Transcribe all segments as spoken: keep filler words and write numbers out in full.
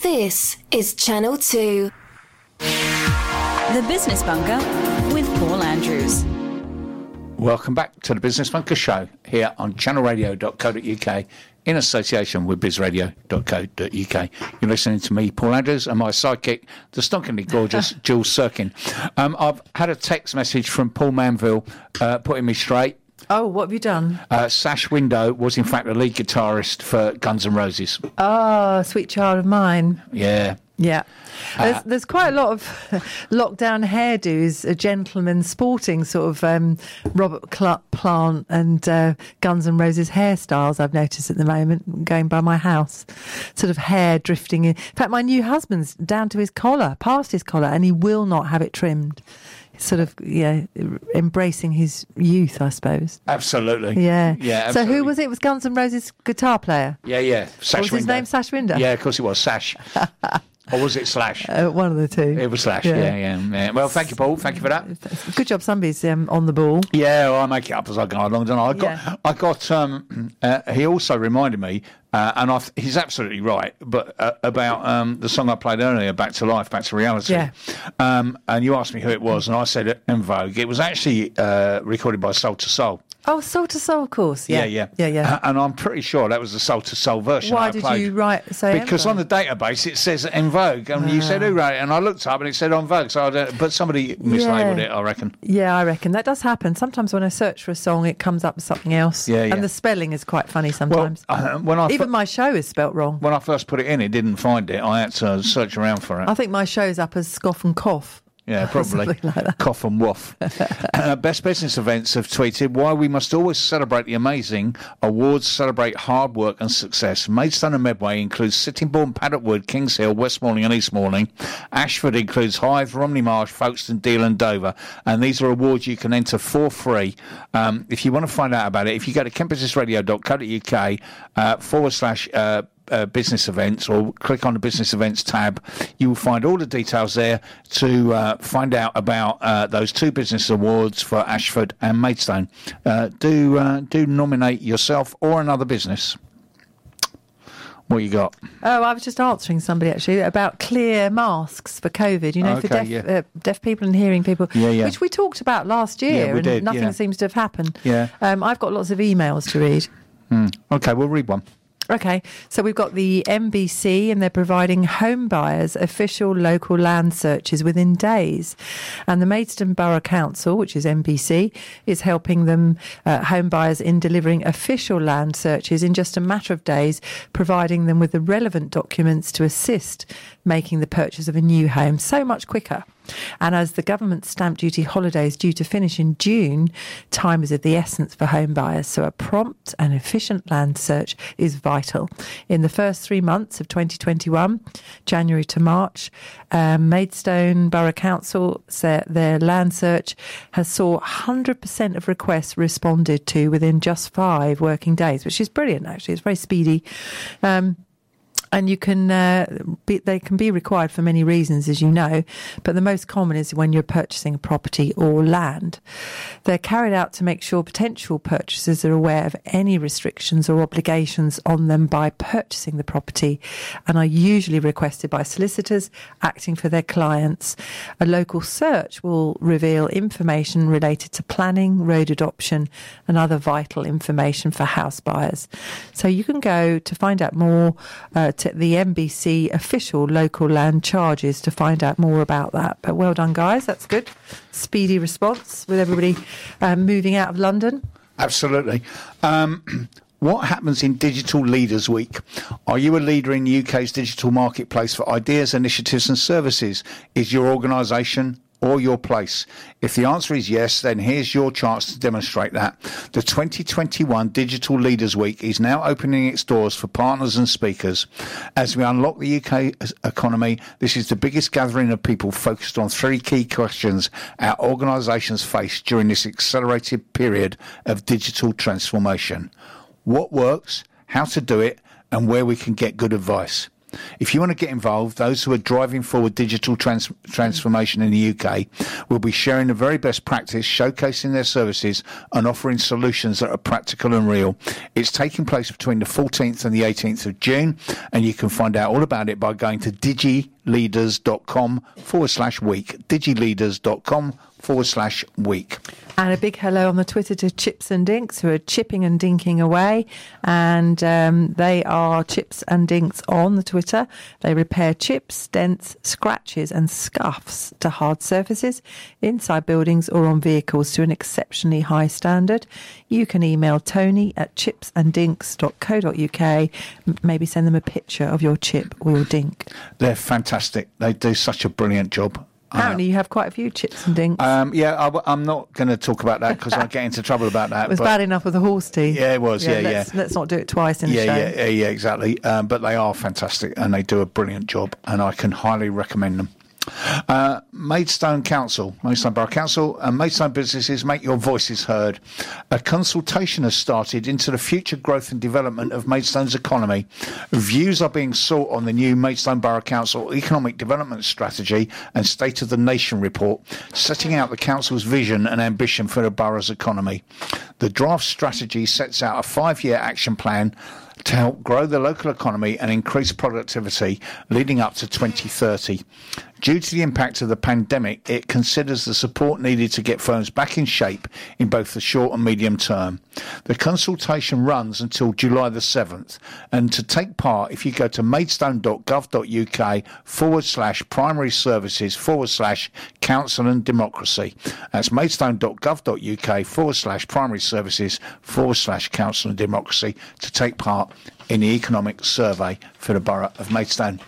This is Channel two. The Business Bunker with Paul Andrews. Welcome back to the Business Bunker Show here on channel radio dot co dot uk in association with biz radio dot co dot uk. You're listening to me, Paul Andrews, and my sidekick, the stonkingly gorgeous Jules Sirkin. Um, I've had a text message from Paul Manville uh, putting me straight. Oh, what have you done? Uh, Sash Window was in fact the lead guitarist for Guns N' Roses. Oh, sweet child of mine. Yeah. Yeah. There's, Uh, there's quite a lot of lockdown hairdos, a gentleman sporting sort of um, Robert Cl- Plant and uh, Guns N' Roses hairstyles I've noticed at the moment going by my house. Sort of hair drifting in. In fact, my new husband's down to his collar, past his collar, and he will not have it trimmed. Sort of, yeah, embracing his youth, I suppose. Absolutely. Yeah. Yeah. So Absolutely. who was it? It was Guns N' Roses guitar player? Yeah, yeah. Sash What was his Window. name? Sash Window? Yeah, of course it was. Sash. Or was it Slash? Uh, one of the two. It was Slash, yeah. Yeah, yeah, yeah. Well, thank you, Paul. Thank you for that. Good job somebody's um, on the ball. Yeah, well, I make it up as I go along, don't I? I got, Yeah. I got. Um, uh, he also reminded me, uh, and I, he's absolutely right, but uh, about um, the song I played earlier, "Back to Life, Back to Reality." Yeah. Um, and you asked me who it was, and I said En Vogue. It was actually uh, recorded by Soul to Soul. Oh, Soul to Soul, of course. Yeah, yeah, yeah, yeah. Uh, and I'm pretty sure that was the Soul to Soul version. Why I did played. you write say? Because on the database it says En Vogue, and you said who wrote it, and I looked up and it said En Vogue. So, I don't, but somebody mislabeled Yeah. it, I reckon. Yeah, I reckon that does happen. Sometimes when I search for a song, it comes up with something else. Yeah, yeah. And the spelling is quite funny Well, sometimes. uh, when I Even fir- my show is spelt wrong. when I first put it in, it didn't find it. I had to search around for it. I think my show's up as Scoff and Cough. Yeah, probably. Something like that. Cough and waff. uh, Best Business Events have tweeted why we must always celebrate the amazing. Awards celebrate hard work and success. Maidstone and Medway includes Sittingbourne, Paddock Wood, Kings Hill, West Malling and East Malling. Ashford includes Hythe, Romney Marsh, Folkestone, Deal and Dover. And these are awards you can enter for free. Um, if you want to find out about it, if you go to kent business radio dot co dot uk uh, forward slash uh, Uh, business events, or click on the business events tab, you will find all the details there to uh, find out about uh, those two business awards for Ashford and Maidstone. Uh, do uh, do nominate yourself or another business. What you got? Oh, I was just answering somebody actually about clear masks for COVID, you know, for Okay, deaf, yeah. uh, deaf people and hearing people, Yeah, yeah. which we talked about last year Yeah, we and did, nothing yeah. seems to have happened. Yeah. Um, I've got lots of emails to read. Hmm. Okay, we'll read one. Okay, so we've got the M B C and they're providing home buyers official local land searches within days. And the Maidstone Borough Council, which is M B C, is helping them, uh, home buyers, in delivering official land searches in just a matter of days, providing them with the relevant documents to assist making the purchase of a new home so much quicker. And as the government stamp duty holiday is due to finish in June, time is of the essence for home buyers. So a prompt and efficient land search is vital. In the first three months of twenty twenty-one, January to March, um, Maidstone Borough Council said their land search has saw one hundred percent of requests responded to within just five working days, which is brilliant, actually. It's very speedy. Um, And you can, uh, be, they can be required for many reasons, as you know, but the most common is when you're purchasing a property or land. They're carried out to make sure potential purchasers are aware of any restrictions or obligations on them by purchasing the property, and are usually requested by solicitors acting for their clients. A local search will reveal information related to planning, road adoption, and other vital information for house buyers. So you can go to find out more uh, to the M B C official local land charges to find out more about that. But well done, guys. That's good. Speedy response with everybody um, moving out of London. Absolutely. Um, what happens in Digital Leaders Week? Are you a leader in the U K's digital marketplace for ideas, initiatives and services? Is your organisation or your place? If the answer is yes, then here's your chance to demonstrate that. The twenty twenty-one Digital Leaders Week is now opening its doors for partners and speakers. As we unlock the U K economy, this is the biggest gathering of people focused on three key questions our organisations face during this accelerated period of digital transformation. What works, how to do it, and where we can get good advice. If you want to get involved, those who are driving forward digital trans- transformation in the U K will be sharing the very best practice, showcasing their services and offering solutions that are practical and real. It's taking place between the fourteenth and the eighteenth of June, and you can find out all about it by going to digileaders.com forward slash week. digileaders.com forward slash week. And a big hello on the Twitter to Chips and Dinks, who are chipping and dinking away. And um, they are Chips and Dinks on the Twitter. They repair chips, dents, scratches and scuffs to hard surfaces, inside buildings or on vehicles to an exceptionally high standard. You can email Tony at chips and dinks dot co dot uk. M- maybe send them a picture of your chip or your dink. They're fantastic. They do such a brilliant job. Apparently you have quite a few chips and dinks. Um, yeah, I, I'm not going to talk about that because I get into trouble about that. It was but bad enough with the horse teeth. Yeah, it was, yeah, yeah. let's, let's not do it twice in yeah, the show. Yeah, yeah, yeah, exactly. Um, but they are fantastic and they do a brilliant job and I can highly recommend them. Uh, Maidstone Council, Maidstone Borough Council and Maidstone businesses, make your voices heard. A consultation has started into the future growth and development of Maidstone's economy. Views are being sought on the new Maidstone Borough Council Economic Development Strategy and State of the Nation report, setting out the council's vision and ambition for the borough's economy. The draft strategy sets out a five-year action plan to help grow the local economy and increase productivity leading up to twenty thirty. Due to the impact of the pandemic, it considers the support needed to get firms back in shape in both the short and medium term. The consultation runs until July the seventh, and to take part, if you go to maidstone.gov.uk forward slash primary services forward slash council and democracy. That's maidstone.gov.uk forward slash primary services forward slash council and democracy to take part in the economic survey for the borough of Maidstone.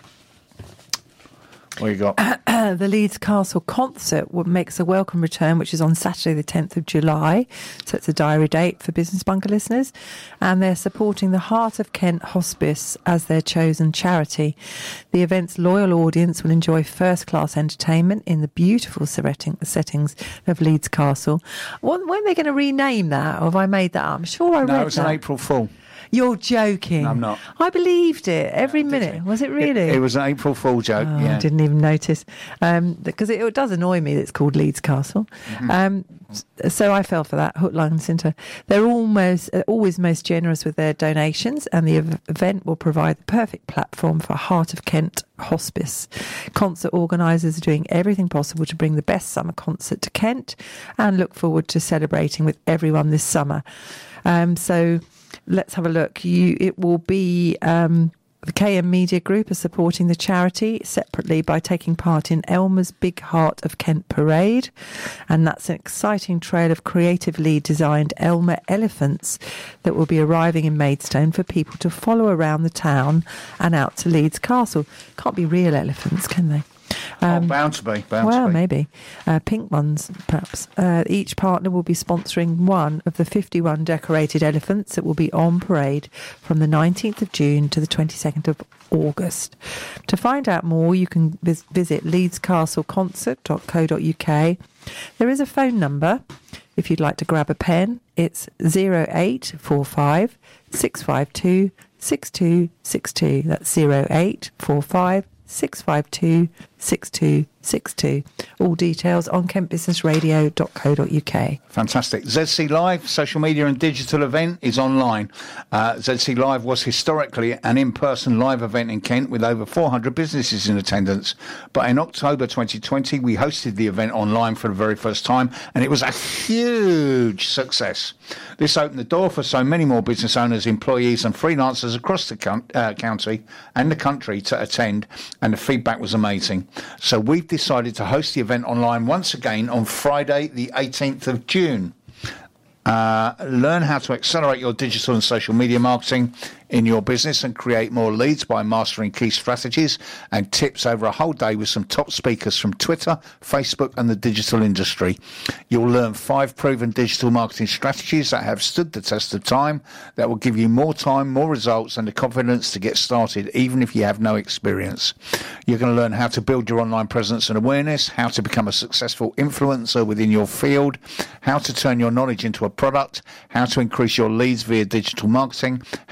What you got? The Leeds Castle concert makes a welcome return, which is on Saturday the tenth of July. So it's a diary date for Business Bunker listeners. And they're supporting the Heart of Kent Hospice as their chosen charity. The event's loyal audience will enjoy first-class entertainment in the beautiful settings of Leeds Castle. When, when are they going to rename that? Or have I made that up? I'm sure I read that. No, it was an April Fool. You're joking. No, I'm not. I believed it every no, minute. Was it really? It, it was an April Fool joke, oh, yeah. I didn't even notice. Um, because it, it does annoy me that it's called Leeds Castle. Mm-hmm. Um, so I fell for that, hook, line and sinker. They're almost, uh, always most generous with their donations, and the ev- event will provide the perfect platform for Heart of Kent Hospice. Concert organisers are doing everything possible to bring the best summer concert to Kent and look forward to celebrating with everyone this summer. Um, so... Let's have a look. You, it will be um, the K M Media Group are supporting the charity separately by taking part in Elmer's Big Heart of Kent Parade, and that's an exciting trail of creatively designed Elmer elephants that will be arriving in Maidstone for people to follow around the town and out to Leeds Castle. Can't be real elephants, can they? Um, oh, bound to be. Bound well, to be. maybe. Uh, pink ones, perhaps. Uh, each partner will be sponsoring one of the fifty-one decorated elephants that will be on parade from the nineteenth of June to the twenty-second of August. To find out more, you can vis- visit leeds castle concert dot co dot uk. There is a phone number if you'd like to grab a pen. It's zero eight four five six five two six two six two. That's zero eight four five six five two six two six two. All details on kent business radio dot co dot uk. Fantastic. Z C Live, social media and digital event, is online. Uh, Z C Live was historically an in-person live event in Kent with over four hundred businesses in attendance. But in October twenty twenty, we hosted the event online for the very first time, and it was a huge success. This opened the door for so many more business owners, employees and freelancers across the co- uh, county and the country to attend, and the feedback was amazing. So we've decided to host the event online once again on Friday the eighteenth of June. Uh, learn how to accelerate your digital and social media marketing in your business and create more leads by mastering key strategies and tips over a whole day with some top speakers from Twitter, Facebook and the digital industry. You'll learn five proven digital marketing strategies that have stood the test of time, that will give you more time, more results and the confidence to get started even if you have no experience. You're going to learn how to build your online presence and awareness, how to become a successful influencer within your field, how to turn your knowledge into a product, how to increase your leads via digital marketing, how to build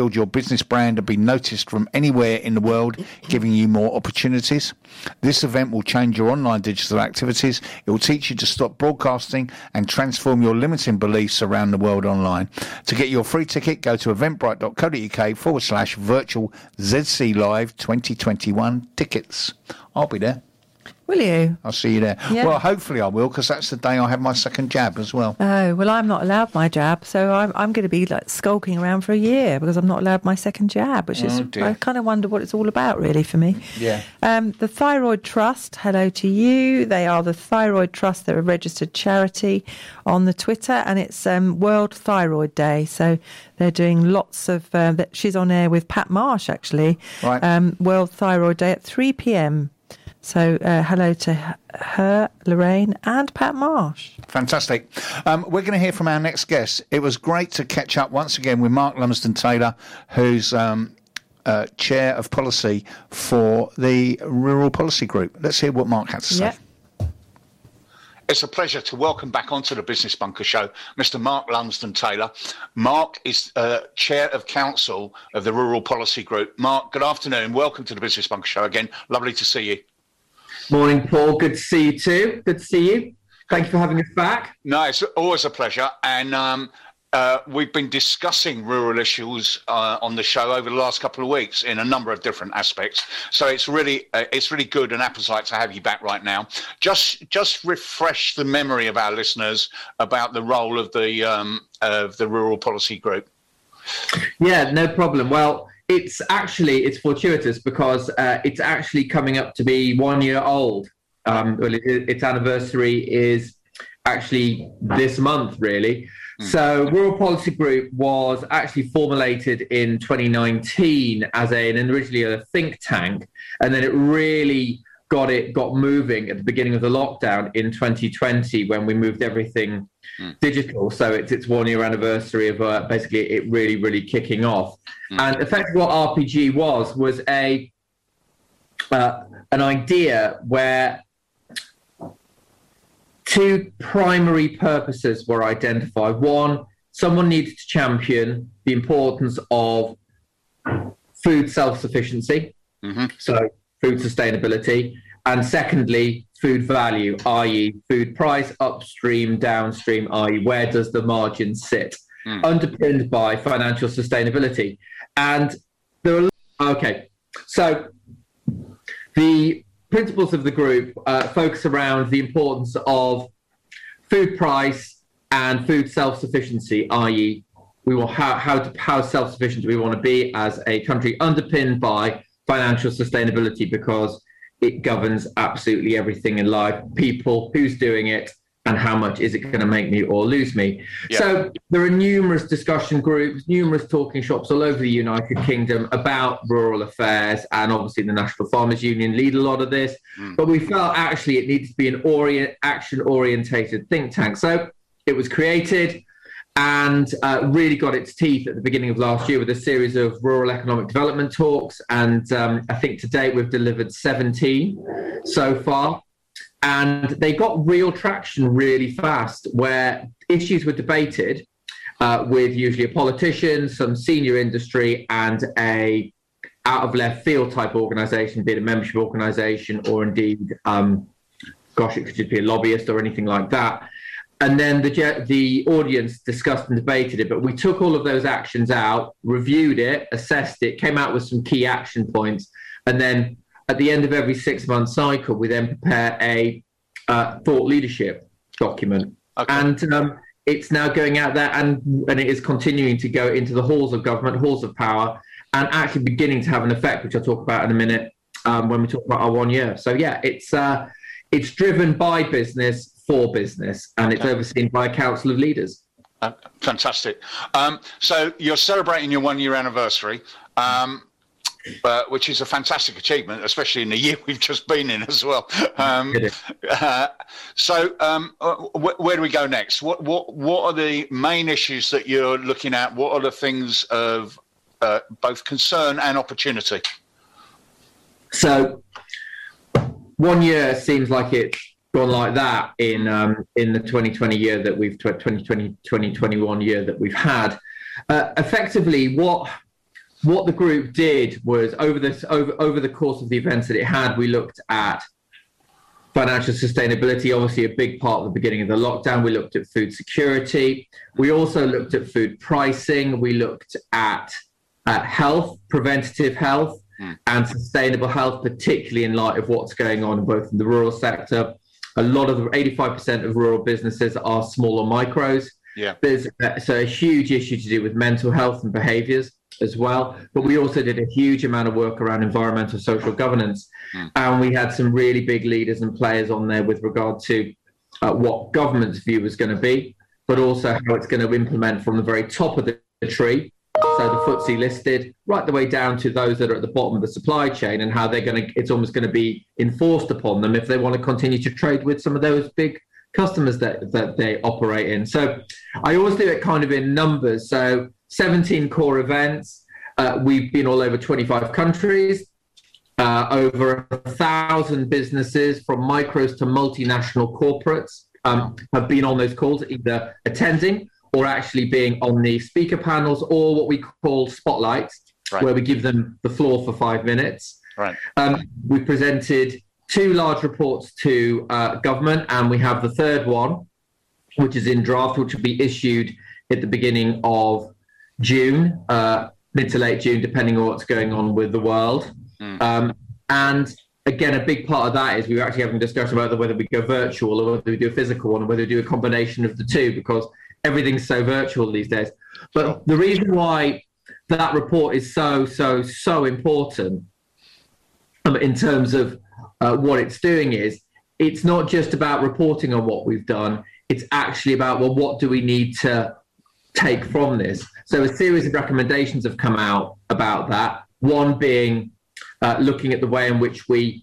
build your business brand and be noticed from anywhere in the world, giving you more opportunities. This event will change your online digital activities. It will teach you to stop broadcasting and transform your limiting beliefs around the world online. To get your free ticket, go to eventbrite.co.uk forward slash virtual ZC Live twenty twenty-one tickets. I'll be there. Will you? I'll see you there. Yeah. Well, hopefully I will, because that's the day I have my second jab as well. Oh, well, I'm not allowed my jab, so I'm I'm going to be like skulking around for a year because I'm not allowed my second jab, which is, Oh, dear. I kind of wonder what it's all about, really, for me. Yeah. Um, the Thyroid Trust, hello to you. They are the Thyroid Trust. They're a registered charity on the Twitter, and it's um, World Thyroid Day. So they're doing lots of, uh, that she's on air with Pat Marsh, actually. Right. Um, World Thyroid Day at three p.m. So uh, hello to her, Lorraine, and Pat Marsh. Fantastic. Um, we're going to hear from our next guest. It was great to catch up once again with Mark Lumsden-Taylor, who's um, uh, Chair of Policy for the Rural Policy Group. Let's hear what Mark had to say. Yeah. It's a pleasure to welcome back onto the Business Bunker Show Mister Mark Lumsden-Taylor. Mark is uh, Chair of Council of the Rural Policy Group. Mark, good afternoon. Welcome to the Business Bunker Show again. Lovely to see you. Morning, Paul. Good to see you too. Good to see you. Thank you for having us back. No, it's always a pleasure. And um, uh, we've been discussing rural issues uh, on the show over the last couple of weeks in a number of different aspects. So it's really uh, it's really good and appetite to have you back right now. Just just refresh the memory of our listeners about the role of the um, of the Rural Policy Group. Yeah, no problem. Well, it's actually, it's fortuitous because uh, it's actually coming up to be one year old. Um, well, it, its anniversary is actually this month, really. Mm. So Rural Policy Group was actually formulated in twenty nineteen as a, an originally a think tank, and then it really got it got moving at the beginning of the lockdown in twenty twenty when we moved everything mm. digital. So it's its one year anniversary of uh, basically it really, really kicking off. Mm. And effectively what R P G was, was a uh, an idea where two primary purposes were identified. One, someone needed to champion the importance of food self-sufficiency. Mm-hmm. So food sustainability, and secondly, food value, that is food price, upstream, downstream, that is where does the margin sit, mm. underpinned by financial sustainability. And there are, okay, so the principles of the group uh, focus around the importance of food price and food self-sufficiency, that is we want how, how, to, how self-sufficient do we want to be as a country, underpinned by financial sustainability, because it governs absolutely everything in life. People, who's doing it, and how much is it going to make me or lose me? Yeah. So there are numerous discussion groups, numerous talking shops all over the United Kingdom about rural affairs, and obviously the National Farmers Union lead a lot of this. Mm. But we felt actually it needed to be an orient, action-orientated think tank. So it was created and uh, really got its teeth at the beginning of last year with a series of rural economic development talks. And um, I think to date we've delivered seventeen so far. And they got real traction really fast, where issues were debated uh, with usually a politician, some senior industry, and a out of left field type organisation, be it a membership organisation or indeed, um, gosh, it could just be a lobbyist or anything like that. And then the the audience discussed and debated it, but we took all of those actions out, reviewed it, assessed it, came out with some key action points, and then at the end of every six-month cycle, we then prepare a uh, thought leadership document. Okay. And um, it's now going out there, and, and it is continuing to go into the halls of government, halls of power, and actually beginning to have an effect, which I'll talk about in a minute um, when we talk about our one year. So, yeah, it's uh, it's driven by business, for business, and it's okay. overseen by a council of leaders. Uh, fantastic. Um, so you're celebrating your one-year anniversary, um, uh, which is a fantastic achievement, especially in the year we've just been in as well. Um, uh, so um, wh- where do we go next? What what what are the main issues that you're looking at? What are the things of uh, both concern and opportunity? So one year seems like it's gone like that in um, in the twenty twenty year that we've twenty twenty, twenty twenty-one year that we've had. Uh, effectively, what what the group did was over this over over the course of the events that it had, we looked at financial sustainability, obviously a big part of the beginning of the lockdown. We looked at food security. We also looked at food pricing. We looked at uh, health, preventative health, mm. and sustainable health, particularly in light of what's going on both in the rural sector. A lot of the eighty-five percent of rural businesses are small or micros. Yeah. There's uh, so a huge issue to do with mental health and behaviours as well. But we also did a huge amount of work around environmental social governance. Mm. And we had some really big leaders and players on there with regard to uh, what government's view was going to be, but also how it's going to implement from the very top of the tree. So the F T S E listed right the way down to those that are at the bottom of the supply chain, and how they're going to, it's almost going to be enforced upon them if they want to continue to trade with some of those big customers that, that they operate in. So I always do it kind of in numbers. So seventeen core events. Uh, we've been all over twenty-five countries. Uh, over a thousand businesses from micros to multinational corporates um, have been on those calls, either attending or actually being on the speaker panels, or what we call spotlights, right, where we give them the floor for five minutes. Right. Um, we presented two large reports to uh, government, and we have the third one, which is in draft, which will be issued at the beginning of June, uh, mid to late June, depending on what's going on with the world. Mm. Um, and again, a big part of that is we were actually having a discussion about whether we go virtual or whether we do a physical one, or whether we do a combination of the two, because everything's so virtual these days. But sure. The reason why that report is so, so, so important um, in terms of uh, what it's doing is it's not just about reporting on what we've done. It's actually about, well, what do we need to take from this? So a series of recommendations have come out about that. One being uh, looking at the way in which we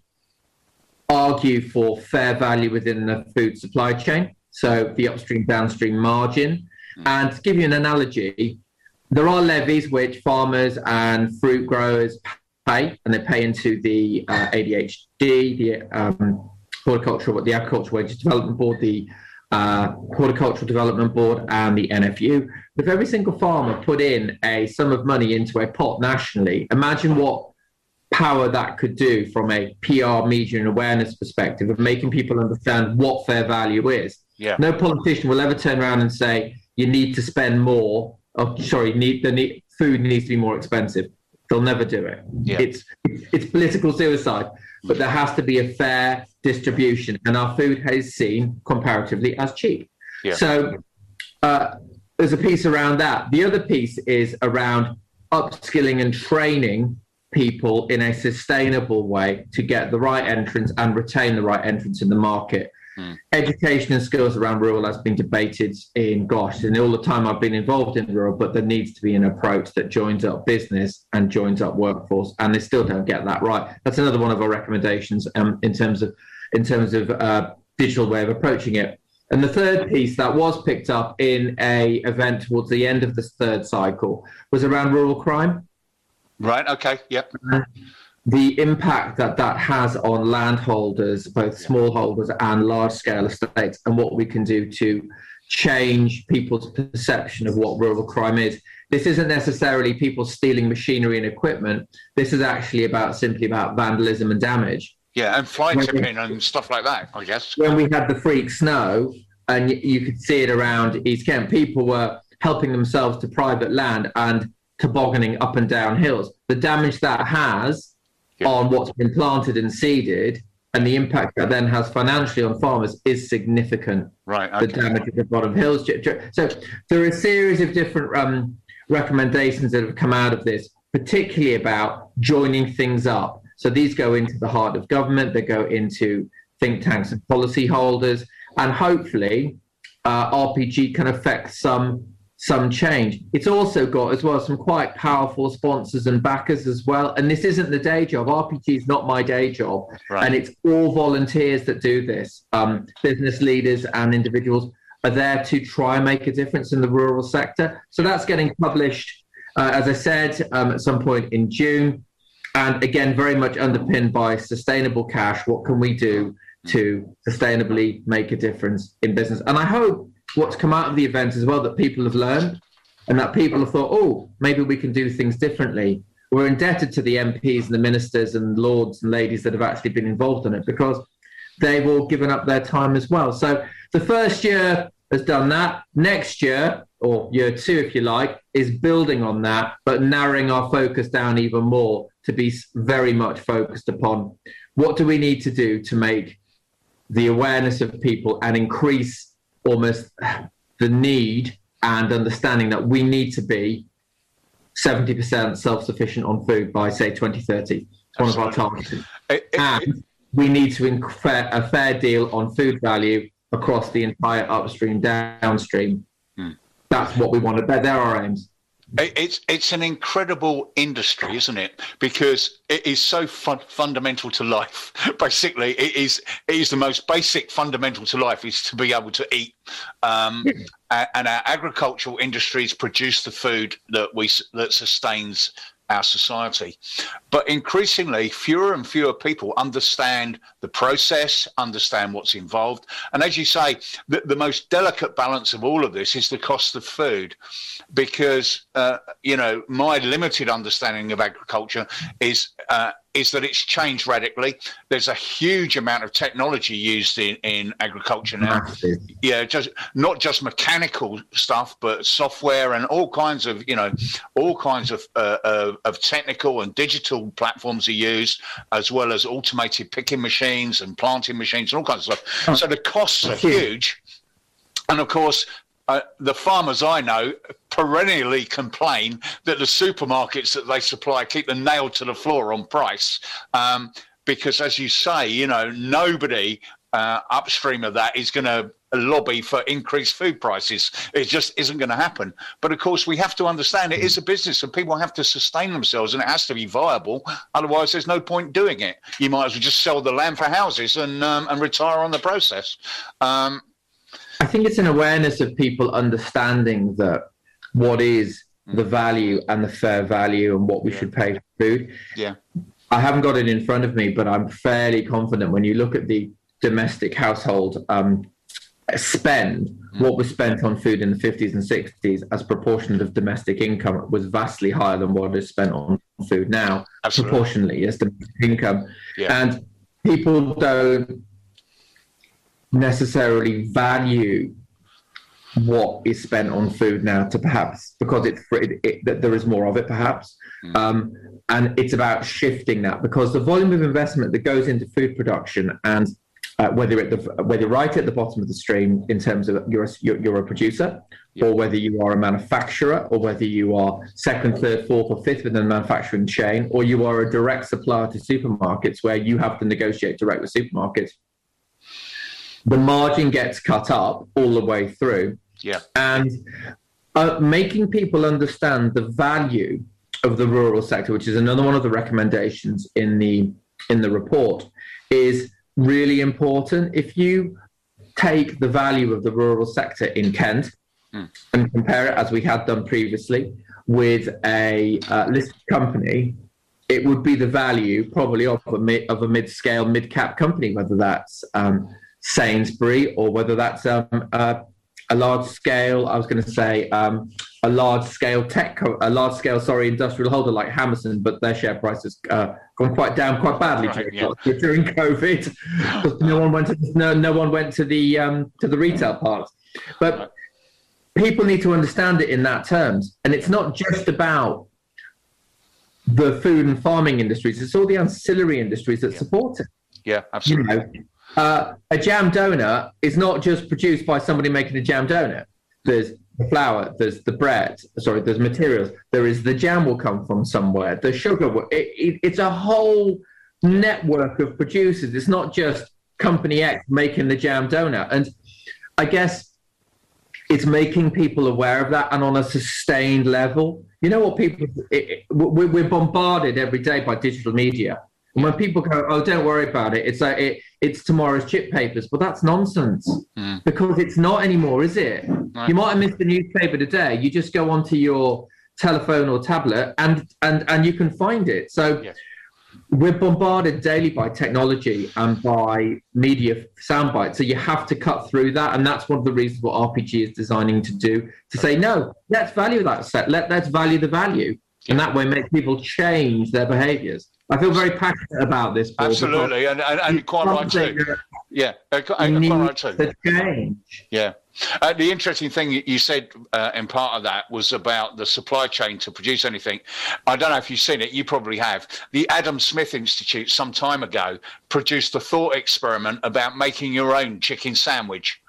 argue for fair value within the food supply chain, so the upstream, downstream margin. And to give you an analogy, there are levies which farmers and fruit growers pay, and they pay into the uh, A D H D, the um, horticultural, the Agricultural Wages Development Board, the uh, Horticultural Development Board, and the N F U. If every single farmer put in a sum of money into a pot nationally, imagine what power that could do from a P R, media, and awareness perspective of making people understand what fair value is. Yeah. No politician will ever turn around and say, you need to spend more, or sorry, need, the need, food needs to be more expensive. They'll never do it. Yeah. It's it's political suicide, but there has to be a fair distribution, and our food is seen comparatively as cheap. Yeah. So uh, there's a piece around that. The other piece is around upskilling and training people in a sustainable way to get the right entrance and retain the right entrance in the market. Mm. Education and skills around rural has been debated in, gosh, and all the time I've been involved in rural, but there needs to be an approach that joins up business and joins up workforce, and they still don't get that right. That's another one of our recommendations um, in terms of in terms of uh, digital way of approaching it. And the third piece that was picked up in a event towards the end of this third cycle was around rural crime. Right. Okay. Yep. Uh, the impact that that has on landholders, both smallholders and large-scale estates, and what we can do to change people's perception of what rural crime is. This isn't necessarily people stealing machinery and equipment. This is actually about simply about vandalism and damage. Yeah, and fly tipping and stuff like that, I guess. When we had the freak snow, and you could see it around East Kent, people were helping themselves to private land and tobogganing up and down hills. The damage that has yeah. on what's been planted and seeded, and the impact that then has financially on farmers is significant. Right. Okay. The damage at the bottom hills. So there are a series of different um, recommendations that have come out of this, particularly about joining things up. So these go into the heart of government, they go into think tanks and policy holders, and hopefully uh, R P G can affect some some change. It's also got as well some quite powerful sponsors and backers as well. And this isn't the day job. R P G is not my day job. Right. And it's all volunteers that do this. Um, business leaders and individuals are there to try and make a difference in the rural sector. So that's getting published, uh, as I said, um, at some point in June. And again, very much underpinned by sustainable cash. What can we do to sustainably make a difference in business? And I hope what's come out of the event as well that people have learned and that people have thought, oh, maybe we can do things differently. We're indebted to the M Ps and the ministers and lords and ladies that have actually been involved in it, because they've all given up their time as well. So the first year has done that. Next year, or year two, if you like, is building on that, but narrowing our focus down even more to be very much focused upon what do we need to do to make the awareness of people and increase almost the need and understanding that we need to be seventy percent self-sufficient on food by, say, twenty thirty. It's one of our targets. It, it, and it, we need to inc- a fair deal on food value across the entire upstream, downstream. Hmm. That's what we want to, they're our aims. It's it's an incredible industry, isn't it? Because it is so fun, fundamental to life. Basically, it is it is the most basic fundamental to life is to be able to eat. Um, and our agricultural industries produce the food that we that sustains our society. But increasingly, fewer and fewer people understand the process, understand what's involved. And as you say, the, the most delicate balance of all of this is the cost of food. Because, uh, you know, my limited understanding of agriculture is uh, is that it's changed radically. There's a huge amount of technology used in, in agriculture now. Massive. Yeah, just not just mechanical stuff, but software and all kinds of, you know, all kinds of uh, of, of technical and digital platforms are used, as well as automated picking machines and planting machines and all kinds of stuff. So the costs are huge. And of course, Uh, the farmers I know perennially complain that the supermarkets that they supply keep the nail to the floor on price, um, because, as you say, you know, nobody uh, upstream of that is going to lobby for increased food prices. It just isn't going to happen. But of course, we have to understand it is a business and people have to sustain themselves, and it has to be viable. Otherwise, there's no point doing it. You might as well just sell the land for houses and um, and retire on the process. Um, I think it's an awareness of people understanding that what is the value and the fair value and what we yeah. should pay for food. Yeah. I haven't got it in front of me, but I'm fairly confident when you look at the domestic household um, spend, mm. what was spent on food in the fifties and sixties as proportionate of domestic income was vastly higher than what is spent on food now. Absolutely. Proportionally as domestic income. Yeah. And people don't necessarily value what is spent on food now to perhaps because it's it, it, that there is more of it perhaps mm. um, and it's about shifting that, because the volume of investment that goes into food production and uh, whether at the whether you're right at the bottom of the stream in terms of you're a, you're, you're a producer yeah. or whether you are a manufacturer or whether you are second, third, fourth or fifth within the manufacturing chain, or you are a direct supplier to supermarkets where you have to negotiate direct with supermarkets, the margin gets cut up all the way through. Yeah. And uh, making people understand the value of the rural sector, which is another one of the recommendations in the in the report, is really important. If you take the value of the rural sector in Kent mm. and compare it, as we had done previously, with a uh, listed company, it would be the value probably of a, mid, of a mid-scale, mid-cap company, whether that's um, Sainsbury or whether that's um, uh, a large scale, I was going to say um, a large scale tech, co- a large scale, sorry, industrial holder like Hammerson, but their share price has uh, gone quite down quite badly right, during, yeah. during COVID because no one went to no, no one went to the um, to the retail parks. But people need to understand it in that terms, and it's not just about the food and farming industries; it's all the ancillary industries that yeah. support it. Yeah, absolutely. You know, Uh, a jam donut is not just produced by somebody making a jam donut. There's the flour, there's the bread, sorry, there's materials. There is the jam will come from somewhere. The sugar, will, it, it, it's a whole network of producers. It's not just company X making the jam donut. And I guess it's making people aware of that and on a sustained level. You know what people, it, it, we're bombarded every day by digital media. And when people go, oh, don't worry about it, it's like it, it's tomorrow's chip papers. But that's nonsense mm. because it's not anymore, is it? Right. You might have missed the newspaper today. You just go onto your telephone or tablet and and, and you can find it. So yes. we're bombarded daily by technology and by media sound bites. So you have to cut through that. And that's one of the reasons what R P G is designing to do, to say, no, let's value that set. Let, let's value the value. And that way make people change their behaviors. I feel very passionate about this. Paul, Absolutely. And, and, and quite right too. Yeah, uh, quite right too. To change. Yeah. Uh, the interesting thing you said uh, in part of that was about the supply chain to produce anything. I don't know if you've seen it. You probably have. The Adam Smith Institute some time ago produced a thought experiment about making your own chicken sandwich.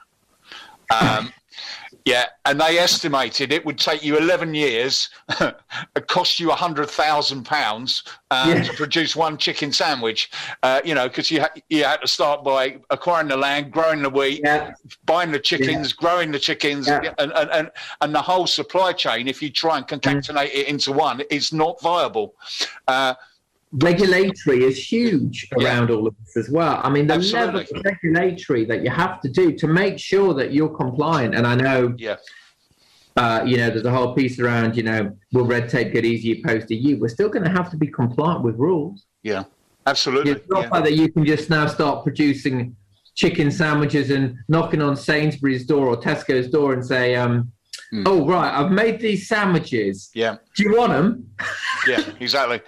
Um, yeah, and they estimated it would take you eleven years, it cost you one hundred thousand pounds uh, yeah. to produce one chicken sandwich, uh, you know, because you, ha- you had to start by acquiring the land, growing the wheat, yeah. buying the chickens, yeah. growing the chickens, yeah. and, and, and, and the whole supply chain, if you try and concatenate mm. it into one, it's not viable. Uh, Regulatory is huge around yeah. all of this as well. I mean, the Absolutely. level of regulatory that you have to do to make sure that you're compliant. And I know, yeah. uh, you know, there's a whole piece around, you know, will red tape get easier post E U? We're still going to have to be compliant with rules. Yeah, absolutely. It's not yeah. like that you can just now start producing chicken sandwiches and knocking on Sainsbury's door or Tesco's door and say, um, mm. oh, right, I've made these sandwiches. Yeah. Do you want them? Yeah, exactly.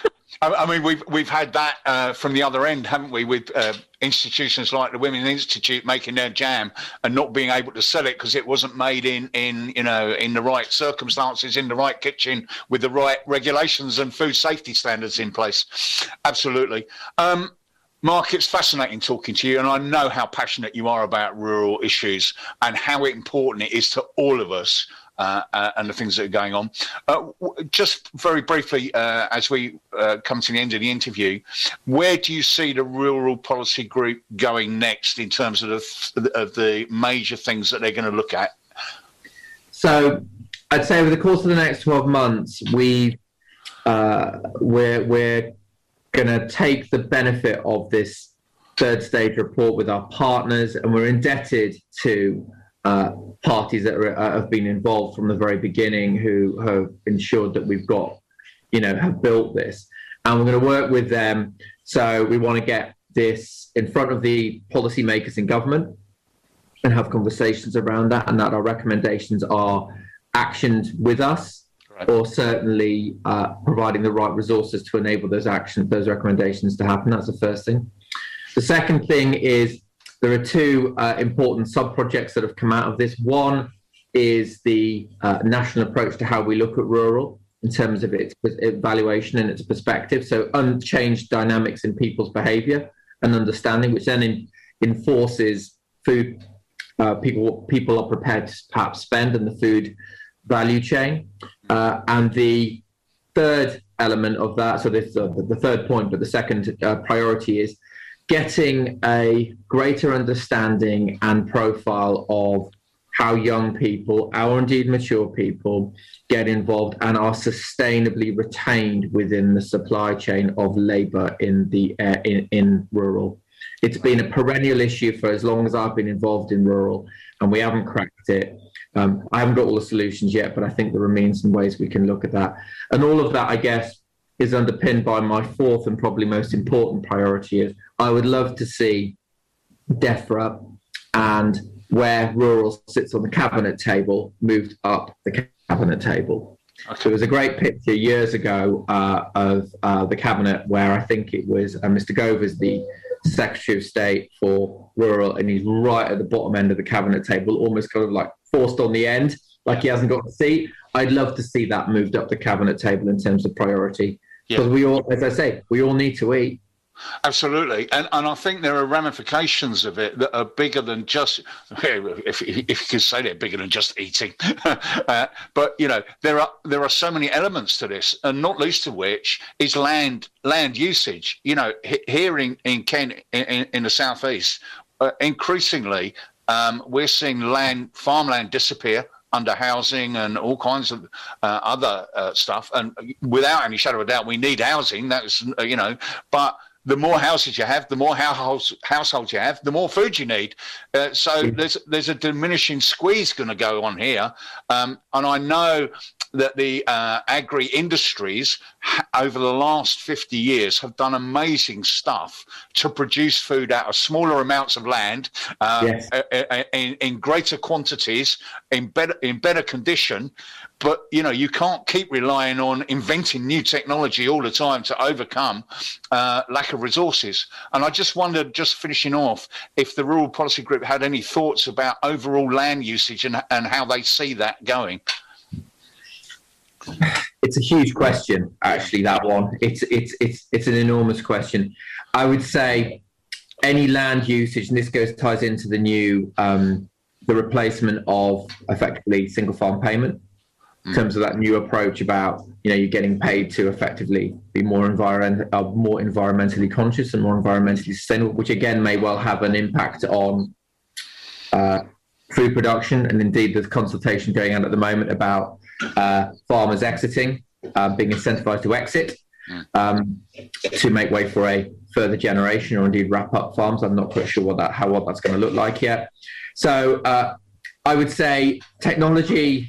I mean, we've we've had that uh, from the other end, haven't we? With uh, institutions like the Women's Institute making their jam and not being able to sell it because it wasn't made in, in you know in the right circumstances, in the right kitchen, with the right regulations and food safety standards in place. Absolutely. Um, Mark, it's fascinating talking to you, and I know how passionate you are about rural issues and how important it is to all of us. Uh, uh, and the things that are going on. Uh, w- just very briefly, uh, as we uh, come to the end of the interview, where do you see the Rural Policy Group going next in terms of the, of the major things that they're going to look at? So I'd say over the course of the next twelve months, we, uh, we're, we're going to take the benefit of this third stage report with our partners, and we're indebted to Uh, parties that are, uh, have been involved from the very beginning, who have ensured that we've got, you know, have built this. And we're going to work with them. So we want to get this in front of the policymakers in government and have conversations around that, and that our recommendations are actioned with us, right. or certainly uh, providing the right resources to enable those actions, those recommendations to happen. That's the first thing. The second thing is, there are two uh, important sub-projects that have come out of this. One is the uh, national approach to how we look at rural in terms of its evaluation and its perspective. So unchanged dynamics in people's behaviour and understanding, which then in, enforces food uh, people people are prepared to perhaps spend in the food value chain. Uh, and the third element of that, so this uh, the third point, but the second uh, priority is getting a greater understanding and profile of how young people, or indeed mature people, get involved and are sustainably retained within the supply chain of labour in the uh, in, in rural. It's been a perennial issue for as long as I've been involved in rural, and we haven't cracked it. Um, I haven't got all the solutions yet, but I think there remains some ways we can look at that. And all of that, I guess, is underpinned by my fourth and probably most important priority is I would love to see DEFRA and where rural sits on the cabinet table moved up the cabinet table. Okay. There was a great picture years ago uh, of uh, the cabinet where I think it was uh, Mister Gove is the Secretary of State for Rural, and he's right at the bottom end of the cabinet table, almost kind of like forced on the end, like he hasn't got a seat. I'd love to see that moved up the cabinet table in terms of priority. Because yeah. we all, as I say, we all need to eat. Absolutely. And and I think there are ramifications of it that are bigger than just, if, if you could say they're bigger than just eating. uh, but, you know, there are there are so many elements to this, and not least of which is land land usage. You know, here in, in Kent, in, in the southeast, uh, increasingly, um, we're seeing land, farmland disappear under housing and all kinds of uh, other uh, stuff. And without any shadow of a doubt, we need housing. That's, uh, you know, but the more houses you have, the more households, households you have, the more food you need. Uh, so there's there's a diminishing squeeze going to go on here. Um, and I know that the uh, agri-industries ha- over the last fifty years have done amazing stuff to produce food out of smaller amounts of land, uh, Yes. in, in greater quantities, in better in better condition. But, you know, you can't keep relying on inventing new technology all the time to overcome uh, lack of resources. And I just wondered, just finishing off, if the Rural Policy Group had any thoughts about overall land usage and, and how they see that going. It's a huge question, actually, that one. It's, it's, it's, it's an enormous question. I would say any land usage, and this goes ties into the new, um, the replacement of effectively single farm payment. In terms of that new approach about, you know, you're getting paid to effectively be more environment, uh, more environmentally conscious and more environmentally sustainable, which again may well have an impact on uh, food production. And indeed, there's consultation going on at the moment about uh, farmers exiting, uh, being incentivized to exit um, to make way for a further generation, or indeed wrap up farms. I'm not quite sure what that how what that's going to look like yet. So uh, I would say technology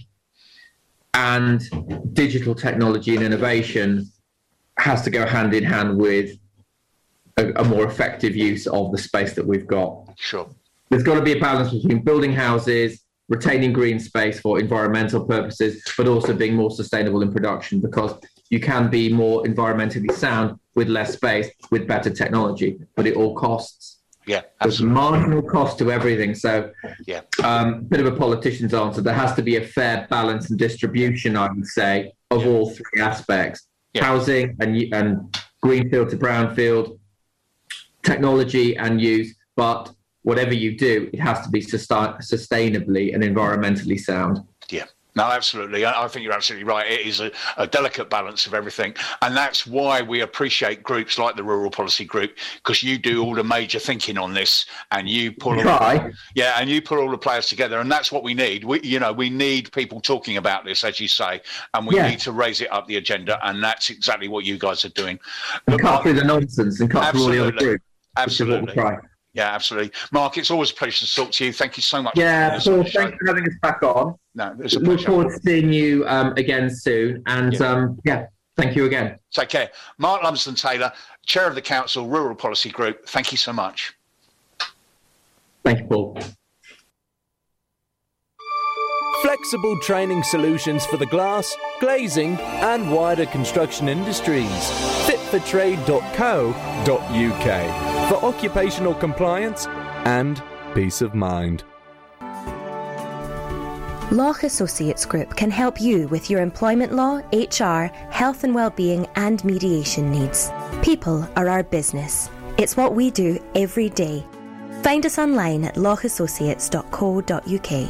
and digital technology and innovation has to go hand in hand with a, a more effective use of the space that we've got. Sure. There's got to be a balance between building houses, retaining green space for environmental purposes, but also being more sustainable in production, because you can be more environmentally sound with less space, with better technology, but it all costs. Yeah, There's absolutely. marginal cost to everything. So, Yeah. um, bit of a politician's answer. There has to be a fair balance and distribution, I would say, of Yeah. all three aspects: Yeah. housing and and greenfield to brownfield, technology and use. But whatever you do, it has to be sustain- sustainably and environmentally sound. Yeah. No, absolutely. I I think you're absolutely right. It is a, a delicate balance of everything. And that's why we appreciate groups like the Rural Policy Group, because you do all the major thinking on this, and you pull all, Try. yeah, and you put all the players together, and that's what we need. We, you know, we need people talking about this, as you say, and we Yeah. need to raise it up the agenda, and that's exactly what you guys are doing. And Look, cut Mark, through the nonsense and cut through all the other Absolutely. groups. which is what we'll absolutely. try. Yeah, absolutely. Mark, it's always a pleasure to talk to you. Thank you so much. Yeah, for doing Paul, this on the thanks show. for having us back on. No, it's a Look pleasure. forward to seeing you um, again soon. And Yeah. um, yeah, thank you again. Take care. Mark Lumsden Taylor, Chair of the Council Rural Policy Group. Thank you so much. Thank you, Paul. Flexible training solutions for the glass, glazing and wider construction industries. fit for trade dot co dot U K for occupational compliance and peace of mind. Loch Associates Group can help you with your employment law, H R, health and wellbeing and mediation needs. People are our business. It's what we do every day. Find us online at loch associates dot co dot U K.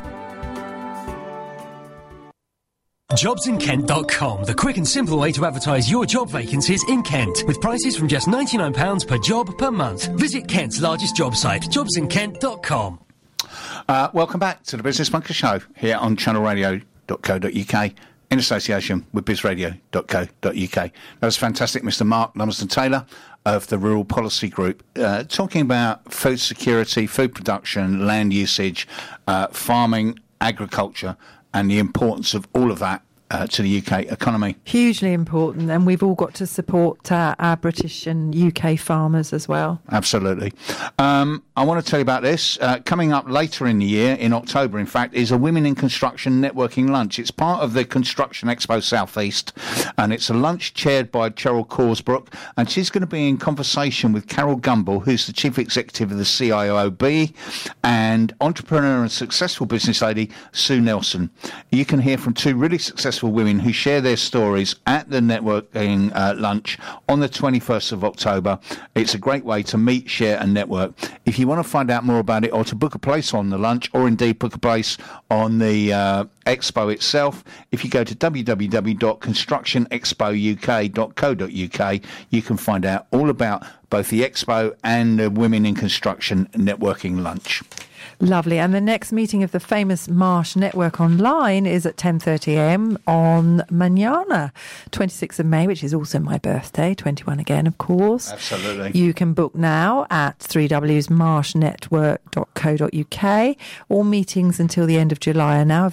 jobs in kent dot com, the quick and simple way to advertise your job vacancies in Kent, with prices from just ninety-nine pounds per job per month. Visit Kent's largest job site, jobs in kent dot com. Uh, welcome back to the Business Bunker Show here on channel radio dot co dot U K in association with biz radio dot co dot U K. That was fantastic, Mister Mark Lumsden Taylor of the Rural Policy Group, uh, talking about food security, food production, land usage, uh, farming, agriculture, and the importance of all of that uh, to the U K economy. Hugely important, and we've all got to support uh, our British and U K farmers as well. Absolutely. Um, I want to tell you about this. Uh, coming up later in the year, in October, in fact, is a Women in Construction networking lunch. It's part of the Construction Expo South East, and it's a lunch chaired by Cheryl Corsbrook, and she's going to be in conversation with Carol Gumbel, who's the Chief Executive of the C I O B, and entrepreneur and successful business lady Sue Nelson. You can hear from two really successful women who share their stories at the networking uh, lunch on the twenty-first of October. It's a great way to meet, share and network. If you want to find out more about it, or to book a place on the lunch, or indeed book a place on the uh, expo itself, if you go to w w w dot construction expo u k dot co dot U K, you can find out all about both the expo and the Women in Construction networking lunch. Lovely. And the next meeting of the famous Marsh Network Online is at ten thirty a m on Manana, twenty-sixth of May, which is also my birthday, twenty-one again, of course. Absolutely. You can book now at three w marsh network dot co dot U K. All meetings until the end of July are now available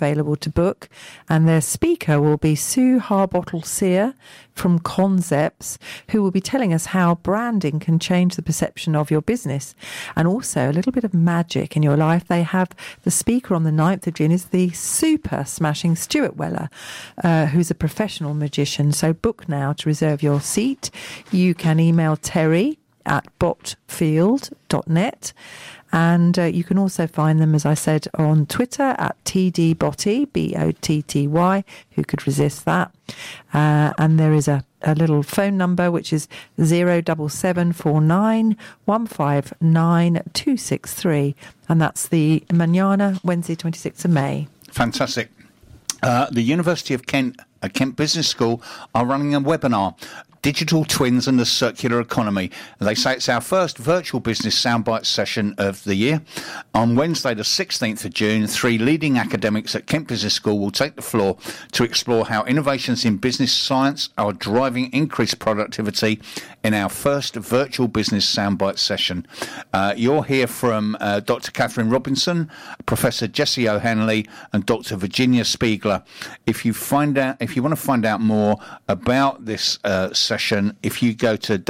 to book. And their speaker will be Sue Harbottle-Sear from Concepts, who will be telling us how branding can change the perception of your business. And also a little bit of magic in your life. They have the speaker on the ninth of June is the super smashing Stuart Weller, uh, who's a professional magician. So book now to reserve your seat. You can email Terry at botfield dot net. And uh, you can also find them, as I said, on Twitter at T D Botty, B O T T Y. Who could resist that? Uh, and there is a, a little phone number, which is zero seven seven four nine one five nine two six three. And that's the Manana, Wednesday, twenty-sixth of May. Fantastic. Uh, the University of Kent, uh, Kent Business School, are running a webinar, Digital Twins and the Circular Economy. They say it's our first virtual business soundbite session of the year. On Wednesday, the sixteenth of June, three leading academics at Kent Business School will take the floor to explore how innovations in business science are driving increased productivity in our first virtual business soundbite session. Uh, you'll hear from uh, Doctor Catherine Robinson, Professor Jesse O'Hanley, and Doctor Virginia Spiegler. If you find out, if you want to find out more about this uh, session, if you go to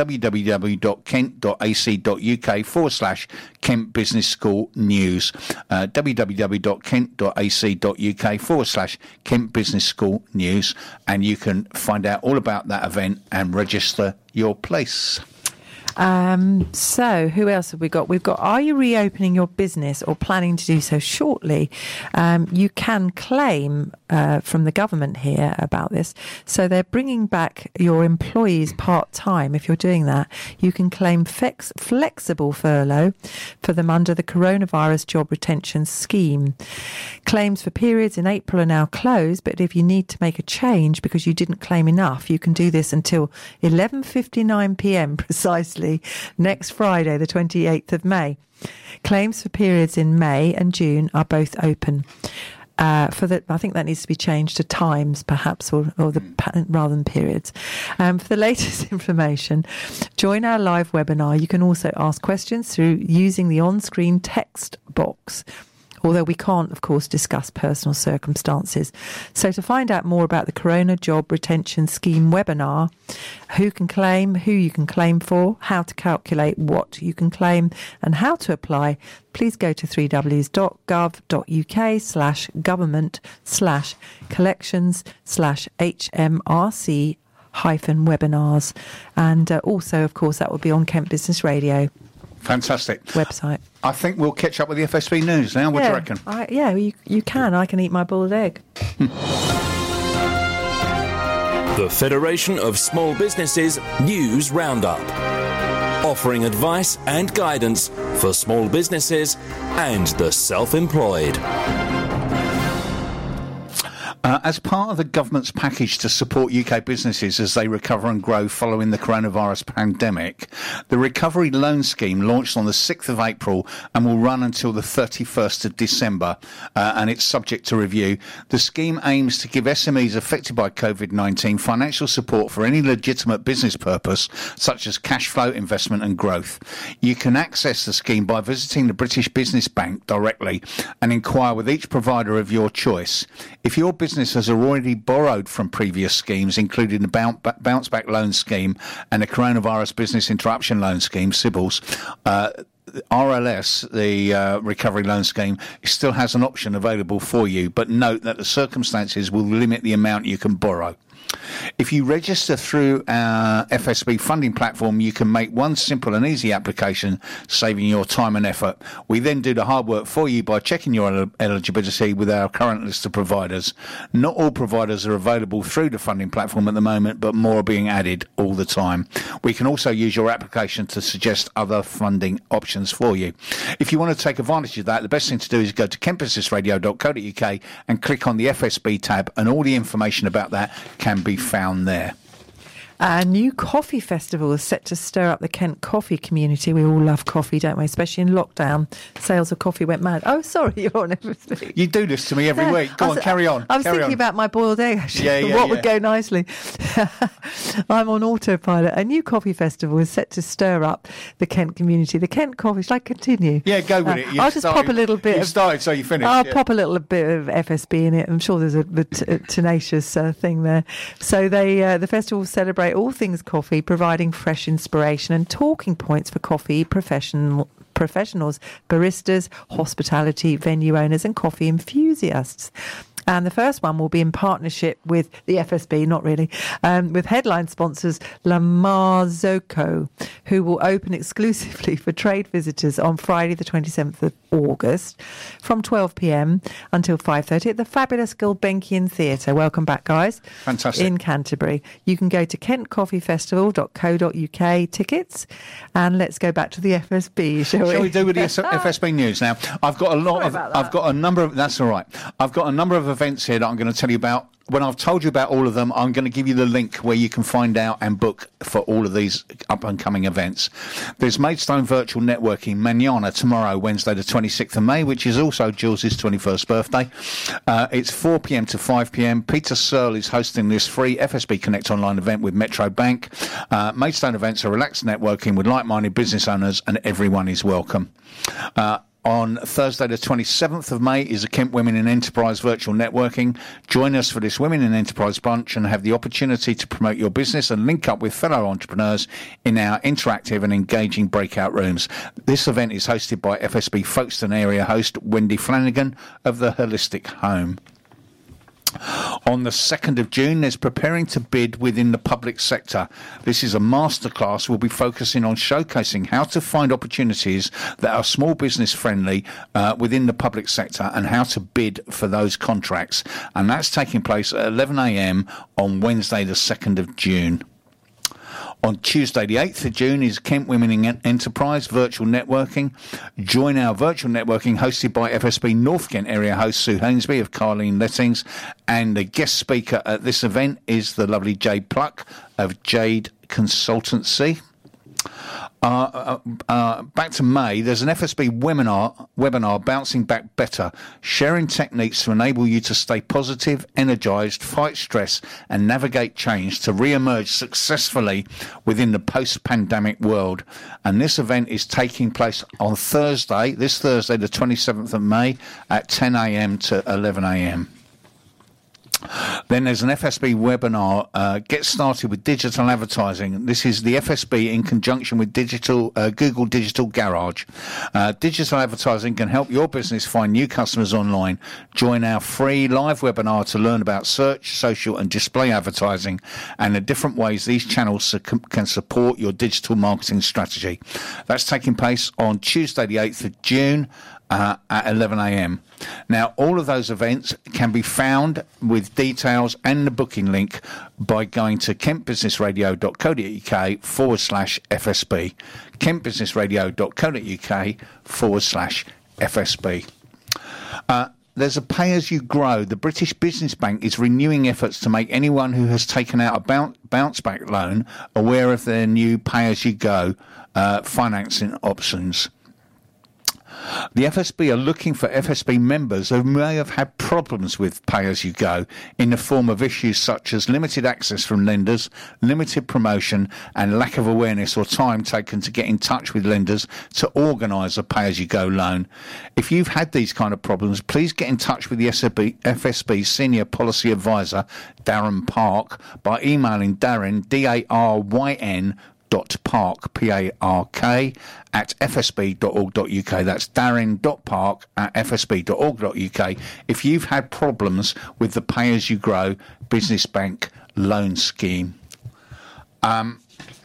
www.kent.ac.uk forward slash Kent Business School News, uh, www.kent.ac.uk forward slash Kent Business School News, and you can find out all about that event and register your place. Um, so who else have we got? We've got, are you reopening your business or planning to do so shortly? Um, you can claim uh, from the government here about this. So they're bringing back your employees part-time. If you're doing that, you can claim flex- flexible furlough for them under the Coronavirus Job Retention Scheme. Claims for periods in April are now closed, but if you need to make a change because you didn't claim enough, you can do this until eleven fifty-nine p.m. precisely next Friday, the twenty-eighth of May. Claims for periods in May and June are both open. Uh, for the, I think that needs to be changed to times, perhaps, or, or the rather than periods. Um, for the latest information, join our live webinar. You can also ask questions through using the on-screen text box, although we can't, of course, discuss personal circumstances. So to find out more about the Corona Job Retention Scheme webinar, who can claim, who you can claim for, how to calculate what you can claim, and how to apply, please go to www.gov.uk slash government slash collections slash HMRC hyphen webinars. And uh, also, of course, that will be on Kent Business Radio. Fantastic. Website. I think we'll catch up with the F S B News now. What yeah, do you reckon? I, yeah, you, you can. I can eat my boiled egg. The Federation of Small Businesses News Roundup. Offering advice and guidance for small businesses and the self-employed. Uh, as part of the government's package to support U K businesses as they recover and grow following the coronavirus pandemic, the Recovery Loan Scheme launched on the sixth of April and will run until the thirty-first of December, uh, and it's subject to review. The scheme aims to give S M Es affected by COVID nineteen financial support for any legitimate business purpose, such as cash flow, investment and growth. You can access the scheme by visiting the British Business Bank directly and inquire with each provider of your choice. If your business has already borrowed from previous schemes, including the Bounce Back Loan Scheme and the Coronavirus Business Interruption Loan Scheme, C B I L S, uh, R L S, the uh, Recovery Loan Scheme, still has an option available for you, but note that the circumstances will limit the amount you can borrow. If you register through our F S B funding platform, you can make one simple and easy application, saving your time and effort. We then do the hard work for you by checking your eligibility with our current list of providers. Not all providers are available through the funding platform at the moment, but more are being added all the time. We can also use your application to suggest other funding options for you. If you want to take advantage of that, the best thing to do is go to kent business radio dot co dot uk and click on the F S B tab, and all the information about that can be found there. A new coffee festival is set to stir up the Kent coffee community. We all love coffee, don't we? Especially in lockdown. Sales of coffee went mad. Oh, sorry, you're on everything. You do this to me every Yeah, week. Go I on, was- carry on. I was carry thinking on. about my boiled egg, actually. Yeah, yeah, what yeah. would go nicely. I'm on autopilot. A new coffee festival is set to stir up the Kent community. The Kent coffee, shall I continue? Yeah, go with Uh, it. You I'll just started- pop a little bit You of... started, so you finished. I'll yeah. pop a little bit of F S B in it. I'm sure there's a, a, t- a tenacious uh, thing there. So they uh, the festival will celebrate all things coffee, providing fresh inspiration and talking points for coffee professional professionals, baristas, hospitality, venue owners and coffee enthusiasts. And the first one will be in partnership with the F S B, not really, um, with headline sponsors La Marzocco, who will open exclusively for trade visitors on Friday the twenty-seventh of August from twelve p.m. until five thirty at the fabulous Gulbenkian Theatre. Welcome back, guys. Fantastic. In Canterbury. You can go to kent coffee festival dot co dot uk tickets, and let's go back to the F S B, shall we? Shall we do with the S- F S B news now? I've got a lot Sorry of. about that. I've got a number of. That's all right. I've got a number of events here that I'm going to tell you about. When I've told you about all of them, I'm going to give you the link where you can find out and book for all of these up and coming events. There's Maidstone Virtual Networking Manana tomorrow, Wednesday the twenty-sixth of May, which is also Jules' twenty-first birthday. Uh, it's four p.m. to five p.m. Peter Searle is hosting this free F S B Connect online event with Metro Bank. Uh, Maidstone events are relaxed networking with like-minded business owners, and everyone is welcome. Uh, On Thursday the twenty-seventh of May is the Kent Women in Enterprise Virtual Networking. Join us for this Women in Enterprise brunch and have the opportunity to promote your business and link up with fellow entrepreneurs in our interactive and engaging breakout rooms. This event is hosted by F S B Folkestone area host Wendy Flanagan of the Holistic Home. On the second of June, there's Preparing to Bid Within the Public Sector. This is a masterclass. We'll be focusing on showcasing how to find opportunities that are small business friendly uh, within the public sector and how to bid for those contracts. And that's taking place at eleven a.m. on Wednesday, the second of June. On Tuesday, the eighth of June, is Kent Women in Enterprise Virtual Networking. Join our virtual networking hosted by F S B North Kent area host Sue Hainsby of Carleen Lettings. And the guest speaker at this event is the lovely Jade Pluck of Jade Consultancy. Uh, uh, uh, back to May, there's an F S B webinar, webinar, Bouncing Back Better, sharing techniques to enable you to stay positive, energised, fight stress and navigate change to re-emerge successfully within the post-pandemic world. And this event is taking place on Thursday, this Thursday, the twenty-seventh of May at ten a.m. to eleven a.m. Then there's an F S B webinar, uh, Get Started with Digital Advertising. This is the F S B in conjunction with digital uh, Google Digital Garage. Uh, digital advertising can help your business find new customers online. Join our free live webinar to learn about search, social and display advertising and the different ways these channels su- can support your digital marketing strategy. That's taking place on Tuesday the eighth of June. Uh, at eleven a.m. Now, all of those events can be found with details and the booking link by going to kentbusinessradio.co.uk forward slash FSB. kentbusinessradio.co.uk forward slash FSB. Uh, There's a pay-as-you-grow. The British Business Bank is renewing efforts to make anyone who has taken out a bounce, bounce-back loan aware of their new pay-as-you-go uh, financing options. The F S B are looking for F S B members who may have had problems with pay-as-you-go in the form of issues such as limited access from lenders, limited promotion and lack of awareness or time taken to get in touch with lenders to organise a pay-as-you-go loan. If you've had these kind of problems, please get in touch with the F S B Senior Policy Advisor, Darren Park, by emailing Darren, D A R Y N, dot park, P A R K, at f s b dot org dot u k. That's darren.park at f s b dot org dot u k if you've had problems with the pay-as-you-grow Business Bank loan scheme. Um,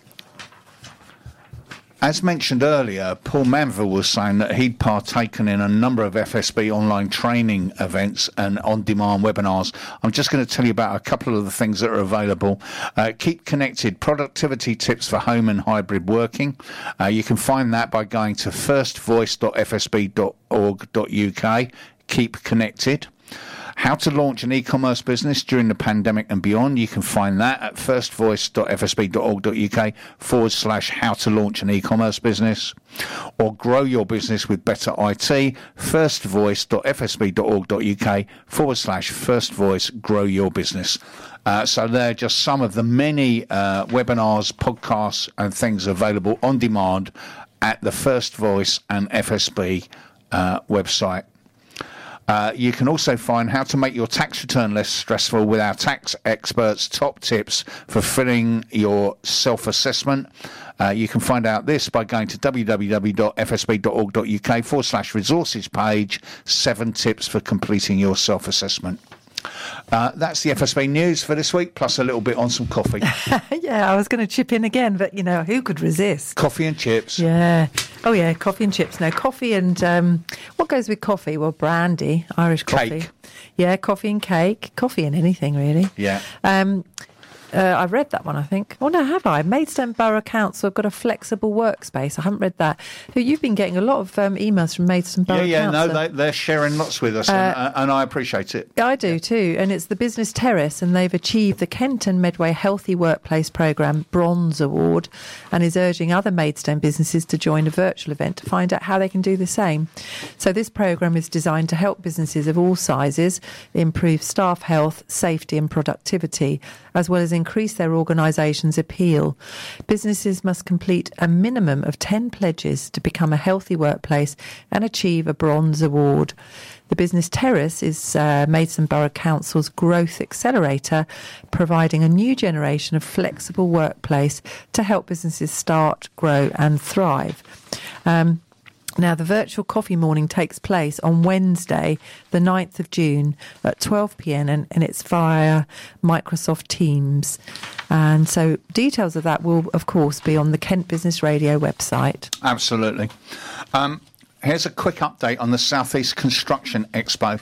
As mentioned earlier, Paul Manville was saying that he'd partaken in a number of F S B online training events and on-demand webinars. I'm just going to tell you about a couple of the things that are available. Uh, Keep Connected, productivity tips for home and hybrid working. Uh, you can find that by going to first voice dot f s b dot org dot u k. Keep Connected. How to launch an e-commerce business during the pandemic and beyond. You can find that at firstvoice.fsb.org.uk forward slash how to launch an e-commerce business. Or grow your business with better I T. firstvoice.fsb.org.uk forward slash firstvoice grow your business. Uh, so they're just some of the many uh, webinars, podcasts and things available on demand at the First Voice and F S B uh, website. Uh, you can also find how to make your tax return less stressful with our tax experts' top tips for filling your self-assessment. Uh, you can find out this by going to www.fsb.org.uk forward slash resources page, seven tips for completing your self-assessment. Uh, that's the F S B news for this week, plus a little bit on some coffee. Yeah, I was going to chip in again, but, you know, who could resist? Coffee and chips. Yeah. Oh, yeah, coffee and chips. No, coffee and... Um, what goes with coffee? Well, brandy, Irish coffee. Cake. Yeah, coffee and cake. Coffee and anything, really. Yeah. Um, uh, I've read that one, I think. Oh, no, have I? Maidstone Borough Council have got a flexible workspace. I haven't read that. You've been getting a lot of um, emails from Maidstone Borough Yeah, yeah, Council. no, they, they're sharing lots with us, uh, and, and I appreciate it. I do too, and it's the Business Terrace, and they've achieved the Kent and Medway Healthy Workplace Programme Bronze Award, and is urging other Maidstone businesses to join a virtual event to find out how they can do the same. So this programme is designed to help businesses of all sizes improve staff health, safety and productivity, as well as increase their organisation's appeal. Businesses must complete a minimum of ten pledges to become a healthy workplace and achieve a Bronze Award. The Business Terrace is uh, Maidstone Borough Council's growth accelerator, providing a new generation of flexible workplace to help businesses start, grow and thrive. Um, Now, the virtual coffee morning takes place on Wednesday, the ninth of June at twelve p.m. and, and it's via Microsoft Teams. And so details of that will, of course, be on the Kent Business Radio website. Absolutely. Um, here's a quick update on the South East Construction Expo.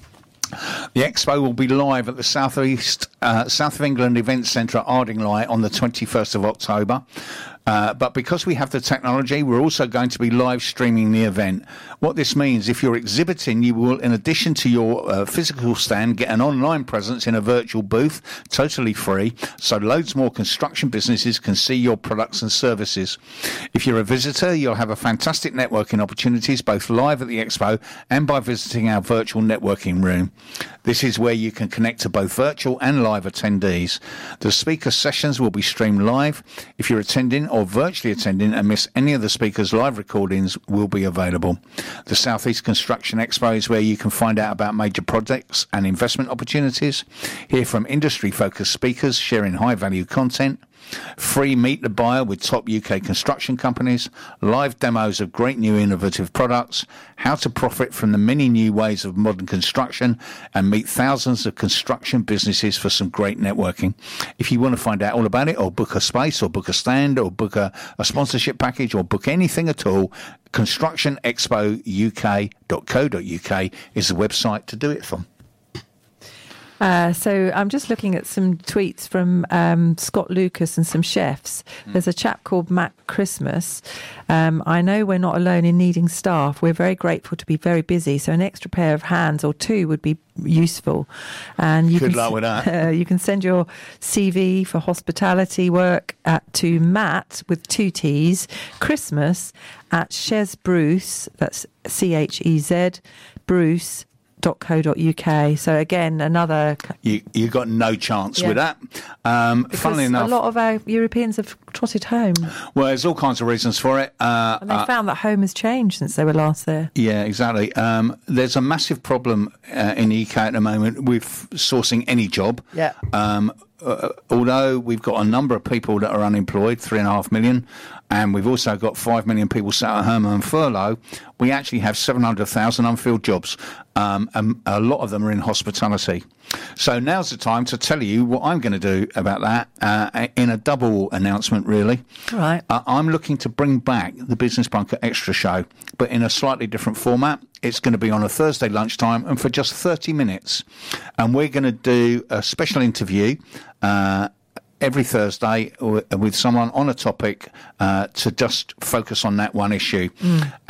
The expo will be live at the South East, uh, South of England Event Centre at Ardingly on the twenty-first of October. Uh, but because we have the technology, we're also going to be live streaming the event. What this means, if you're exhibiting, you will, in addition to your uh, physical stand, get an online presence in a virtual booth, totally free, so loads more construction businesses can see your products and services. If you're a visitor, you'll have a fantastic networking opportunities, both live at the expo and by visiting our virtual networking room. This is where you can connect to both virtual and live attendees. The speaker sessions will be streamed live. If you're attending or virtually attending and miss any of the speakers, live recordings will be available. The South East Construction Expo is where you can find out about major projects and investment opportunities, hear from industry-focused speakers sharing high-value content, free Meet the Buyer with top U K construction companies, live demos of great new innovative products, how to profit from the many new ways of modern construction, and meet thousands of construction businesses for some great networking. If you want to find out all about it, or book a space, or book a stand, or book a, a sponsorship package, or book anything at all, construction expo u k dot co dot u k is the website to do it from. Uh, so I'm just looking at some tweets from um, Scott Lucas and some chefs. Mm. There's a chap called Matt Christmas. Um, I know we're not alone in needing staff. We're very grateful to be very busy, so an extra pair of hands or two would be useful. And you Good can, luck with that. Uh, you can send your C V for hospitality work at, to Matt with two T's, Christmas at Chez Bruce, that's C H E Z, Bruce, dot co dot u k. So again, another you you got no chance yeah. with that. Um, because funnily enough, a lot of our Europeans have trotted home. Well, there's all kinds of reasons for it. Uh, and they uh, found that home has changed since they were last there. Yeah, exactly. Um, there's a massive problem uh, in the U K at the moment with sourcing any job. Yeah. Um, uh, although we've got a number of people that are unemployed, three and a half million, and we've also got five million people sat at home on furlough, we actually have seven hundred thousand unfilled jobs, um, and a lot of them are in hospitality. So now's the time to tell you what I'm going to do about that uh, in a double announcement, really. All right. Uh, I'm looking to bring back the Business Bunker Extra Show, but in a slightly different format. It's going to be on a Thursday lunchtime and for just thirty minutes. And we're going to do a special interview uh, every Thursday with someone on a topic uh, to just focus on that one issue. Mm. And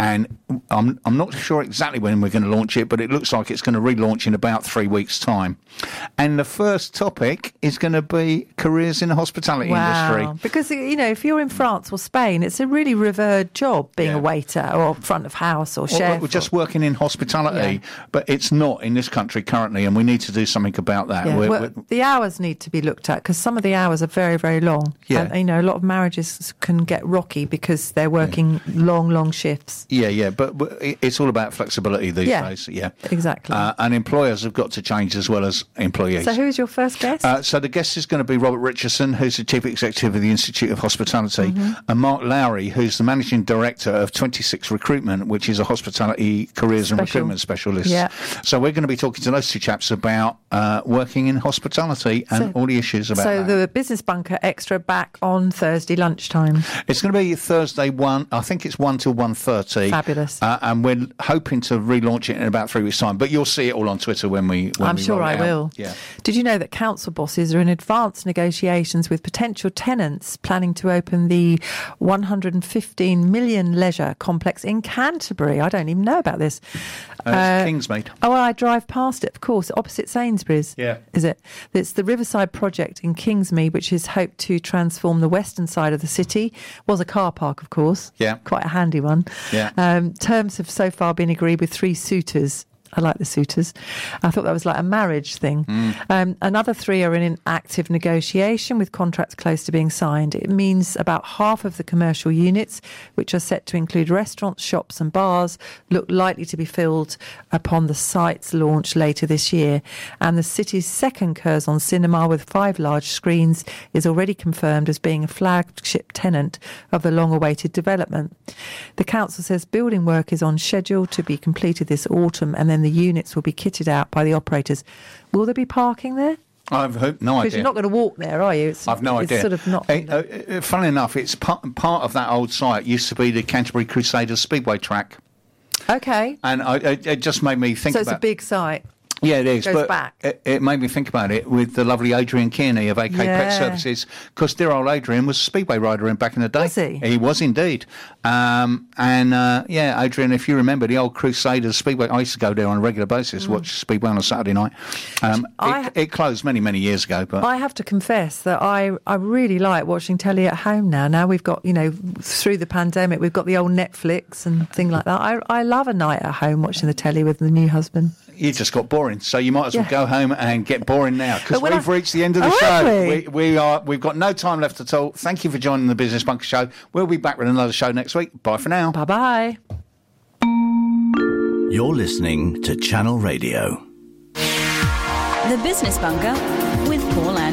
I'm I'm not sure exactly when we're going to launch it, but it looks like it's going to relaunch in about three weeks' time. And the first topic is going to be careers in the hospitality Wow. industry. Because, you know, if you're in France or Spain, it's a really revered job being Yeah. a waiter or front of house or Or- chef. or just working in hospitality, Yeah. but it's not in this country currently, and we need to do something about that. Yeah, We're- well, we're- the hours need to be looked at because some of the hours are very, very long. Yeah. And, you know, a lot of marriages can get rocky because they're working long, long shifts. Yeah, yeah, but, but it- it's all about flexibility these Yeah, days. Yeah, exactly. Uh, and employers have got to change as well as employees. So who's your first guest? Uh, so the guest is going to be Robert Richardson, who's the Chief Executive of the Institute of Hospitality, Mm-hmm. and Mark Lowry, who's the Managing Director of twenty-six Recruitment, which is a hospitality careers and Special. recruitment specialist. Yeah. So we're going to be talking to those two chaps about uh, working in hospitality and So- all the issues about so that. the Business Bunker Extra back on Thursday lunchtime. It's going to be Thursday one. I think it's one till one thirty. Fabulous. Uh, and we're hoping to relaunch it in about three weeks' time. But you'll see it all on Twitter when we. When I'm we sure roll I it out. will. Yeah. Did you know that council bosses are in advanced negotiations with potential tenants planning to open the one hundred fifteen million leisure complex in Canterbury? I don't even know about this. Uh, it's Kingsmead. Oh, I drive past it, of course, opposite Sainsbury's. Yeah. Is it? It's the Riverside project in Kingsmead, which is hoped to transform the western side of the city. Was a car park, of course. Yeah. Quite a handy one. Yeah. Um, terms have so far been agreed with three suitors. I like the suitors. I thought that was like a marriage thing. Mm. Um, another three are in an active negotiation with contracts close to being signed. It means about half of the commercial units, which are set to include restaurants, shops and bars, look likely to be filled upon the site's launch later this year. And the city's second Curzon cinema with five large screens is already confirmed as being a flagship tenant of the long-awaited development. The council says building work is on schedule to be completed this autumn, and then the units will be kitted out by the operators. Will there be parking there? I've hope, no Because idea. you're not going to walk there, are you? It's, I've no it's idea. sort of not. Eh, uh, uh, funnily enough, it's part, part of that old site used to be the Canterbury Crusaders Speedway track, Okay. and I, it, it just made me think So it's about. a big site. Yeah, it is. Goes but back. It, it made me think about it with the lovely Adrian Kearney of A K Yeah. Pet Services, because dear old Adrian was a speedway rider in back in the day. Was he? He was indeed. Um, and uh, yeah, Adrian, if you remember the old Crusaders Speedway, I used to go there on a regular basis, watch Speedway on a Saturday night. Um, I- it, it closed many, many years ago, but I have to confess that I, I really like watching telly at home now. Now we've got, you know, through the pandemic, we've got the old Netflix and things like that. I, I love a night at home watching the telly with the new husband. you just got boring. So you might as well Yeah. go home and get boring now, because But when we've I- reached the end of the Oh, show. have we? We, we are. We've got no time left at all. Thank you for joining the Business Bunker Show. We'll be back with another show next week. Bye for now. Bye bye. You're listening to Channel Radio. The Business Bunker with Paul Andrews.